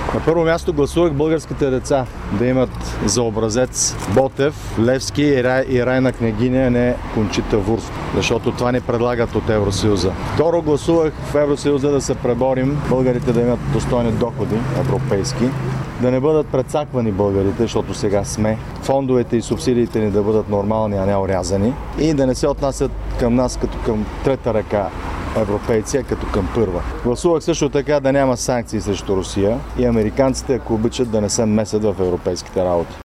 На първо място гласувах българските деца да имат за образец Ботев, Левски и Райна Княгиня, а не Кончита Вурст, защото това ни предлагат от Евросъюза. Второ, гласувах в Евросъюза да се преборим българите да имат достойни доходи европейски, да не бъдат прецаквани българите, защото сега сме, фондовете и субсидиите ни да бъдат нормални, а не орязани и да не се отнасят към нас като към трета ръка европейци, а като към първа. Гласувах също така да няма санкции срещу Русия и американците, ако обичат, да не се месят в европейските работи.